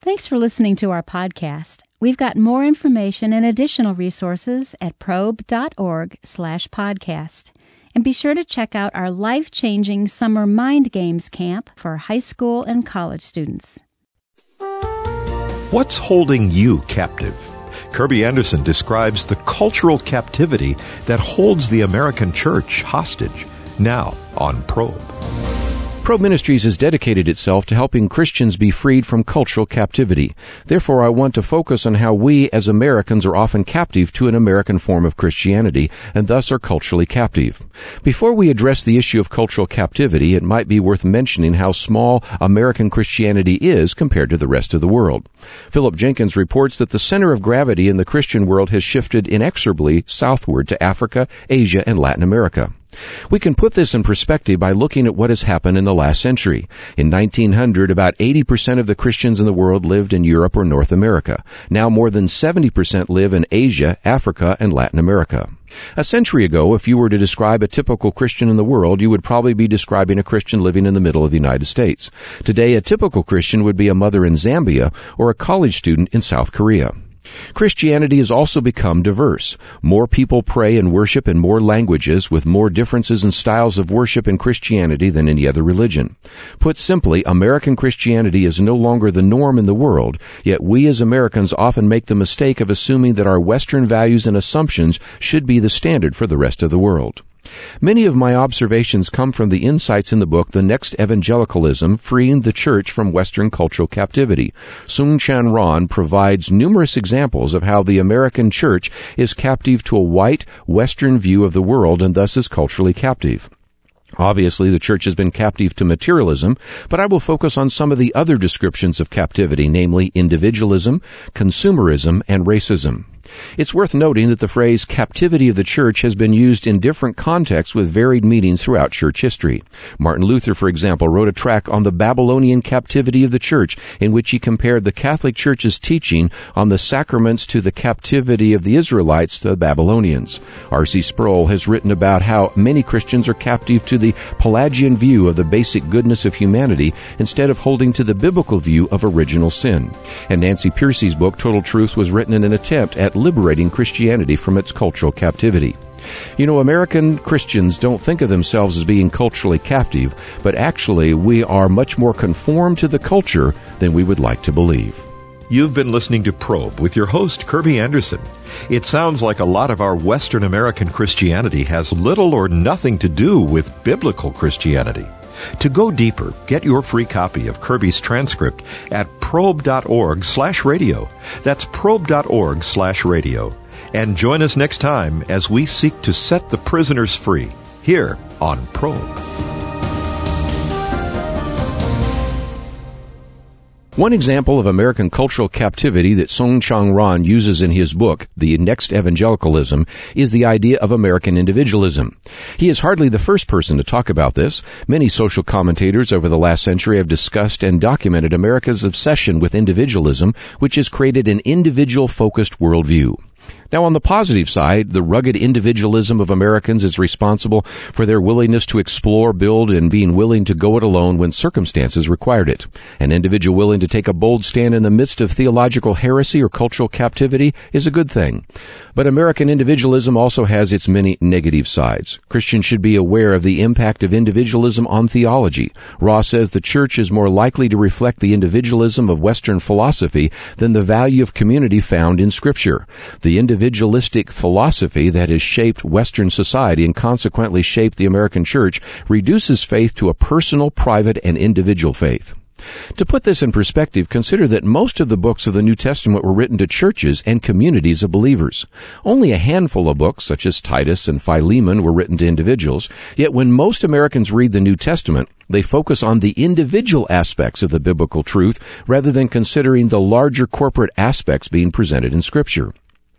Thanks for listening to our podcast. We've got more information and additional resources at probe.org/podcast. And be sure to check out our life-changing Summer Mind Games Camp for high school and college students. What's holding you captive? Kirby Anderson describes the cultural captivity that holds the American church hostage. Now on Probe. Probe Ministries has dedicated itself to helping Christians be freed from cultural captivity. Therefore, I want to focus on how we as Americans are often captive to an American form of Christianity and thus are culturally captive. Before we address the issue of cultural captivity, it might be worth mentioning how small American Christianity is compared to the rest of the world. Philip Jenkins reports that the center of gravity in the Christian world has shifted inexorably southward to Africa, Asia, and Latin America. We can put this in perspective by looking at what has happened in the last century. In 1900, about 80% of the Christians in the world lived in Europe or North America. Now more than 70% live in Asia, Africa, and Latin America. A century ago, if you were to describe a typical Christian in the world, you would probably be describing a Christian living in the middle of the United States. Today, a typical Christian would be a mother in Zambia or a college student in South Korea. Christianity has also become diverse. More people pray and worship in more languages, with more differences in styles of worship in Christianity than any other religion. Put simply, American Christianity is no longer the norm in the world, yet we as Americans often make the mistake of assuming that our Western values and assumptions should be the standard for the rest of the world. Many of my observations come from the insights in the book The Next Evangelicalism, Freeing the Church from Western Cultural Captivity. Soong-Chan Rah provides numerous examples of how the American church is captive to a white, Western view of the world and thus is culturally captive. Obviously, the church has been captive to materialism, but I will focus on some of the other descriptions of captivity, namely individualism, consumerism, and racism. It's worth noting that the phrase captivity of the church has been used in different contexts with varied meanings throughout church history. Martin Luther, for example, wrote a tract on the Babylonian captivity of the church in which he compared the Catholic Church's teaching on the sacraments to the captivity of the Israelites to the Babylonians. R.C. Sproul has written about how many Christians are captive to the Pelagian view of the basic goodness of humanity instead of holding to the biblical view of original sin. And Nancy Pearcey's book, Total Truth, was written in an attempt at liberating Christianity from its cultural captivity. You know, American Christians don't think of themselves as being culturally captive, but actually we are much more conformed to the culture than we would like to believe. You've been listening to Probe with your host, Kirby Anderson. It sounds like a lot of our Western American Christianity has little or nothing to do with biblical Christianity. To go deeper, get your free copy of Kirby's transcript at probe.org/radio. That's probe.org/radio. And join us next time as we seek to set the prisoners free here on Probe. One example of American cultural captivity that Soong-Chan Rah uses in his book, The Next Evangelicalism, is the idea of American individualism. He is hardly the first person to talk about this. Many social commentators over the last century have discussed and documented America's obsession with individualism, which has created an individual-focused worldview. Now, on the positive side, the rugged individualism of Americans is responsible for their willingness to explore, build, and being willing to go it alone when circumstances required it. An individual willing to take a bold stand in the midst of theological heresy or cultural captivity is a good thing. But American individualism also has its many negative sides. Christians should be aware of the impact of individualism on theology. Rah says the church is more likely to reflect the individualism of Western philosophy than the value of community found in Scripture. The individualistic philosophy that has shaped Western society and consequently shaped the American church reduces faith to a personal, private, and individual faith. To put this in perspective, consider that most of the books of the New Testament were written to churches and communities of believers. Only a handful of books, such as Titus and Philemon, were written to individuals. Yet when most Americans read the New Testament, they focus on the individual aspects of the biblical truth rather than considering the larger corporate aspects being presented in Scripture.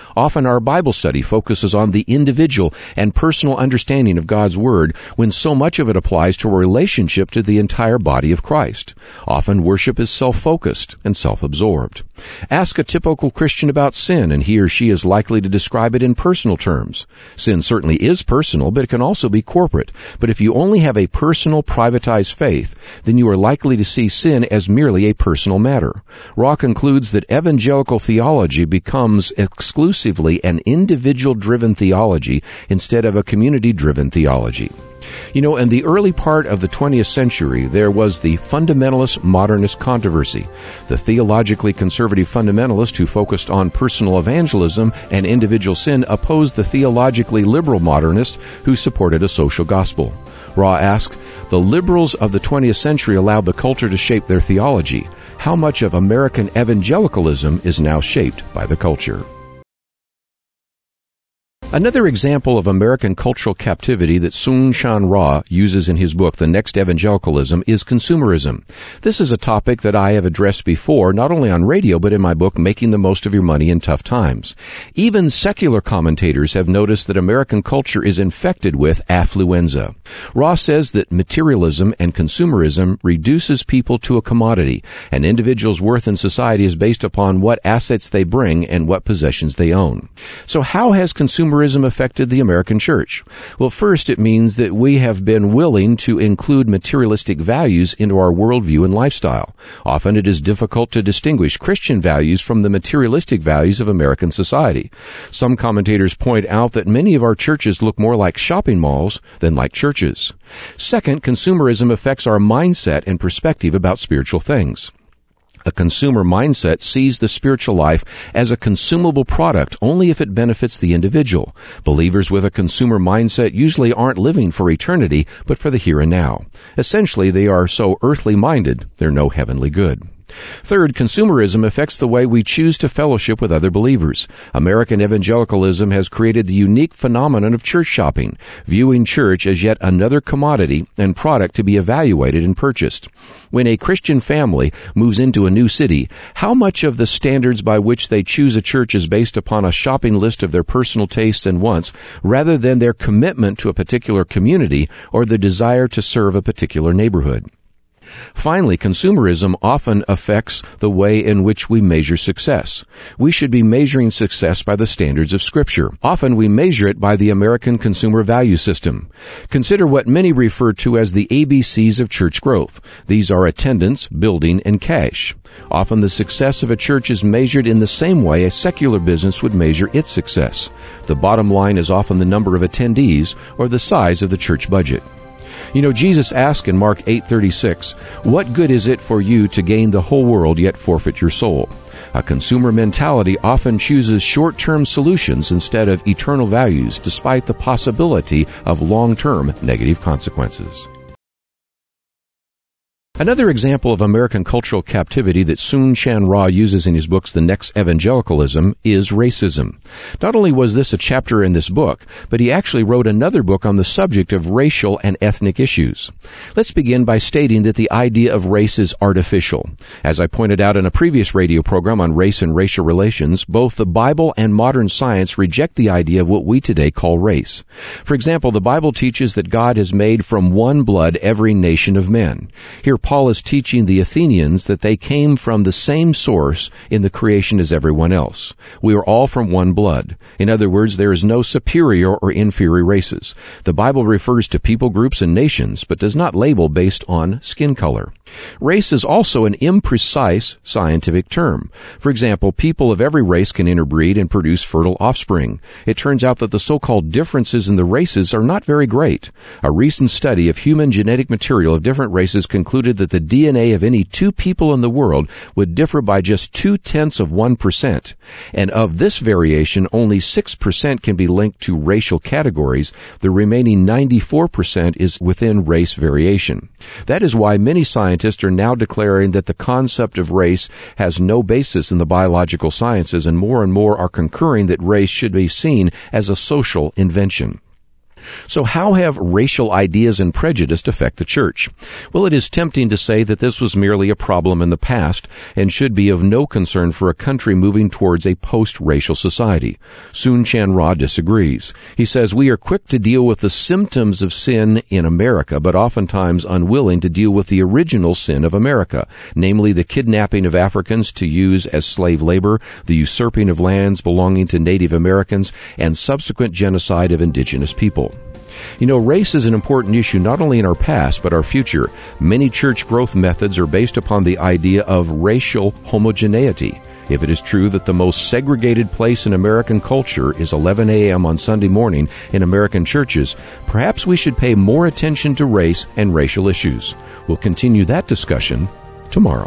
Often our Bible study focuses on the individual and personal understanding of God's Word when so much of it applies to a relationship to the entire body of Christ. Often worship is self-focused and self-absorbed. Ask a typical Christian about sin, and he or she is likely to describe it in personal terms. Sin certainly is personal, but it can also be corporate. But if you only have a personal, privatized faith, then you are likely to see sin as merely a personal matter. Raw concludes that evangelical theology becomes exclusively an individual-driven theology instead of a community-driven theology. In the early part of the 20th century, there was the fundamentalist-modernist controversy. The theologically conservative fundamentalist who focused on personal evangelism and individual sin opposed the theologically liberal modernist who supported a social gospel. Raw asked, "The liberals of the 20th century allowed the culture to shape their theology. How much of American evangelicalism is now shaped by the culture?" Another example of American cultural captivity that Soong-Chan Rah uses in his book, The Next Evangelicalism, is consumerism. This is a topic that I have addressed before, not only on radio, but in my book, Making the Most of Your Money in Tough Times. Even secular commentators have noticed that American culture is infected with affluenza. Rah says that materialism and consumerism reduces people to a commodity. An individual's worth in society is based upon what assets they bring and what possessions they own. So how has consumerism affected the American church? Well, first, it means that we have been willing to include materialistic values into our worldview and lifestyle. Often it is difficult to distinguish Christian values from the materialistic values of American society. Some commentators point out that many of our churches look more like shopping malls than like churches. Second, consumerism affects our mindset and perspective about spiritual things. A consumer mindset sees the spiritual life as a consumable product only if it benefits the individual. Believers with a consumer mindset usually aren't living for eternity, but for the here and now. Essentially, they are so earthly minded, they're no heavenly good. Third, consumerism affects the way we choose to fellowship with other believers. American evangelicalism has created the unique phenomenon of church shopping, viewing church as yet another commodity and product to be evaluated and purchased. When a Christian family moves into a new city, how much of the standards by which they choose a church is based upon a shopping list of their personal tastes and wants, rather than their commitment to a particular community or the desire to serve a particular neighborhood? Finally, consumerism often affects the way in which we measure success. We should be measuring success by the standards of Scripture. Often we measure it by the American consumer value system. Consider what many refer to as the ABCs of church growth. These are attendance, building, and cash. Often the success of a church is measured in the same way a secular business would measure its success. The bottom line is often the number of attendees or the size of the church budget. Jesus asked in Mark 8:36, "What good is it for you to gain the whole world yet forfeit your soul?" A consumer mentality often chooses short-term solutions instead of eternal values, despite the possibility of long-term negative consequences. Another example of American cultural captivity that Soong-Chan Rah uses in his books, The Next Evangelicalism, is racism. Not only was this a chapter in this book, but he actually wrote another book on the subject of racial and ethnic issues. Let's begin by stating that the idea of race is artificial. As I pointed out in a previous radio program on race and racial relations, both the Bible and modern science reject the idea of what we today call race. For example, the Bible teaches that God has made from one blood every nation of men. Here Paul is teaching the Athenians that they came from the same source in the creation as everyone else. We are all from one blood. In other words, there is no superior or inferior races. The Bible refers to people groups and nations, but does not label based on skin color. Race is also an imprecise scientific term. For example, people of every race can interbreed and produce fertile offspring. It turns out that the so-called differences in the races are not very great. A recent study of human genetic material of different races concluded that the DNA of any two people in the world would differ by just 0.2%. And of this variation, only 6% can be linked to racial categories. The remaining 94% is within race variation. That is why many scientists are now declaring that the concept of race has no basis in the biological sciences, and more are concurring that race should be seen as a social invention. So how have racial ideas and prejudice affect the church? Well, it is tempting to say that this was merely a problem in the past and should be of no concern for a country moving towards a post-racial society. Soon Chan Ra disagrees. He says, we are quick to deal with the symptoms of sin in America, but oftentimes unwilling to deal with the original sin of America, namely the kidnapping of Africans to use as slave labor, the usurping of lands belonging to Native Americans, and subsequent genocide of indigenous people. You know, race is an important issue not only in our past, but our future. Many church growth methods are based upon the idea of racial homogeneity. If it is true that the most segregated place in American culture is 11 a.m. on Sunday morning in American churches, perhaps we should pay more attention to race and racial issues. We'll continue that discussion tomorrow.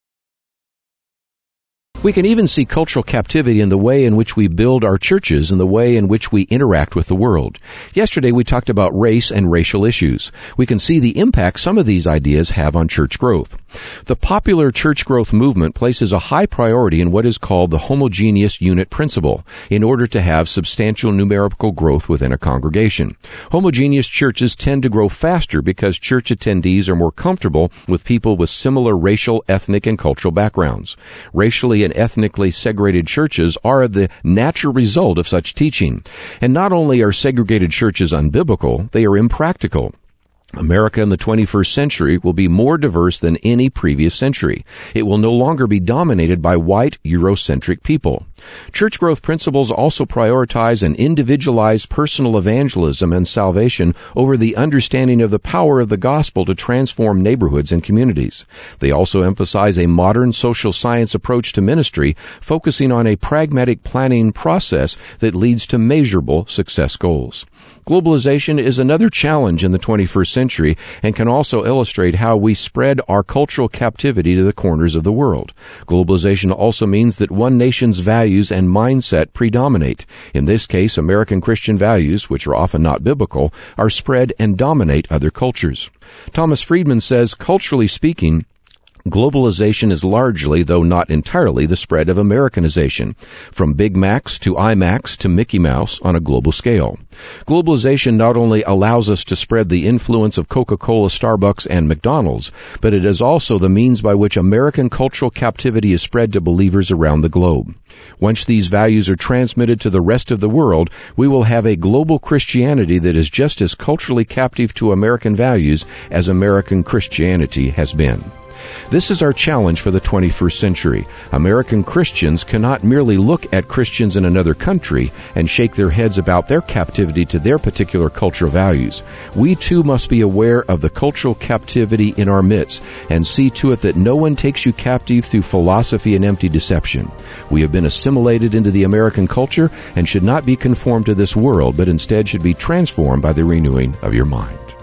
We can even see cultural captivity in the way in which we build our churches and the way in which we interact with the world. Yesterday we talked about race and racial issues. We can see the impact some of these ideas have on church growth. The popular church growth movement places a high priority in what is called the homogeneous unit principle in order to have substantial numerical growth within a congregation. Homogeneous churches tend to grow faster because church attendees are more comfortable with people with similar racial, ethnic, and cultural backgrounds. Racially and ethnically segregated churches are the natural result of such teaching. And not only are segregated churches unbiblical, they are impractical. America in the 21st century will be more diverse than any previous century. It will no longer be dominated by white, Eurocentric people. Church growth principles also prioritize an individualized personal evangelism and salvation over the understanding of the power of the gospel to transform neighborhoods and communities. They also emphasize a modern social science approach to ministry, focusing on a pragmatic planning process that leads to measurable success goals. Globalization is another challenge in the 21st century and can also illustrate how we spread our cultural captivity to the corners of the world. Globalization also means that one nation's values and mindset predominate. In this case, American Christian values, which are often not biblical, are spread and dominate other cultures. Thomas Friedman says, culturally speaking, globalization is largely, though not entirely, the spread of Americanization, from Big Macs to IMAX to Mickey Mouse on a global scale. Globalization not only allows us to spread the influence of Coca-Cola, Starbucks, and McDonald's, but it is also the means by which American cultural captivity is spread to believers around the globe. Once these values are transmitted to the rest of the world, we will have a global Christianity that is just as culturally captive to American values as American Christianity has been. This is our challenge for the 21st century. American Christians cannot merely look at Christians in another country and shake their heads about their captivity to their particular cultural values. We too must be aware of the cultural captivity in our midst and see to it that no one takes you captive through philosophy and empty deception. We have been assimilated into the American culture and should not be conformed to this world, but instead should be transformed by the renewing of your mind.